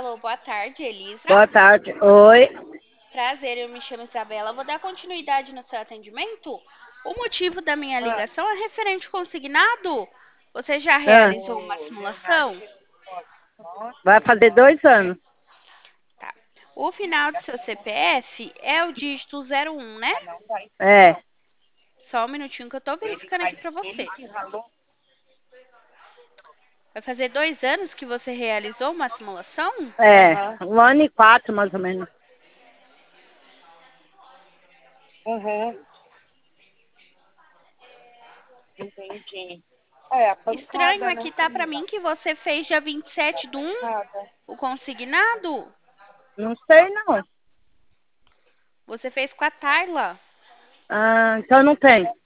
Alô, boa tarde, Elisa. Boa tarde. Oi. Prazer, eu me chamo Isabela. Vou dar continuidade no seu atendimento. O motivo da minha ligação é referente ao consignado. Você já Ah, realizou uma simulação? vai fazer 2 anos. Tá. O final do seu CPF é o dígito 01, né? É, Só um minutinho que eu tô verificando aqui pra você. Vai fazer 2 anos que você realizou uma simulação? 1 ano e 4, mais ou menos. Uhum, entendi. É, a Estranho pancada, né? aqui tá pra mim que você fez dia 27 do 1 o consignado. Não sei, não. Você fez com a Tayla. Ah, então não tem.